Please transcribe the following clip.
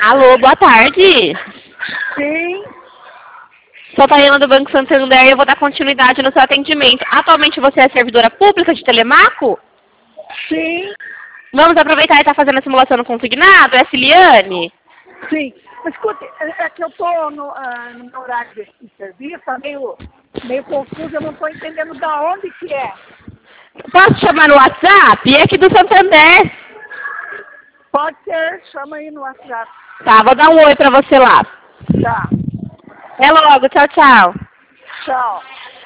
Alô, boa tarde. Sim, Sou Tayana do Banco Santander e eu vou dar continuidade no seu atendimento. Atualmente você é servidora pública de Telemaco? sim, Vamos aproveitar e estar fazendo a simulação no consignado? É a Ciliane? sim. Mas escute, é que eu estou no meu horário de serviço, tá meio confuso, eu não estou entendendo da onde que é. Posso te chamar no WhatsApp? É aqui do Santander. Pode ser, chama aí no WhatsApp. Tá, vou dar um oi pra você lá. Tá, É logo, tchau, tchau. tchau.